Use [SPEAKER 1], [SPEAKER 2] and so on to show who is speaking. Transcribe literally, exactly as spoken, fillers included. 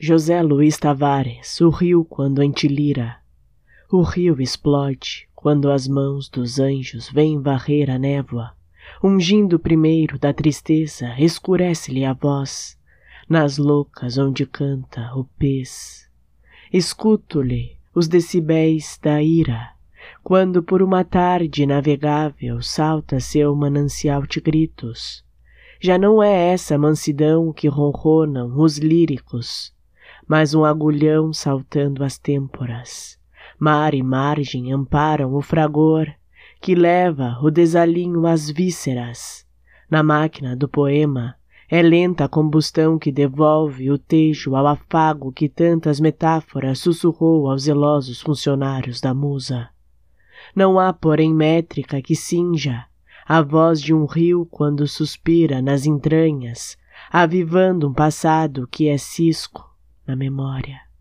[SPEAKER 1] José Luiz Tavares, o rio quando entilira. O rio explode quando as mãos dos anjos vêm varrer a névoa. Ungindo primeiro da tristeza, escurece-lhe a voz, nas loucas onde canta o pez. Escuto-lhe os decibéis da ira, quando por uma tarde navegável salta seu manancial de gritos. Já não é essa mansidão que ronronam os líricos, mas um agulhão saltando as têmporas. Mar e margem amparam o fragor, que leva o desalinho às vísceras. Na máquina do poema, é lenta a combustão que devolve o tejo ao afago que tantas metáforas sussurrou aos zelosos funcionários da musa. Não há, porém, métrica que cinja a voz de um rio quando suspira nas entranhas, avivando um passado que é cisco na memória.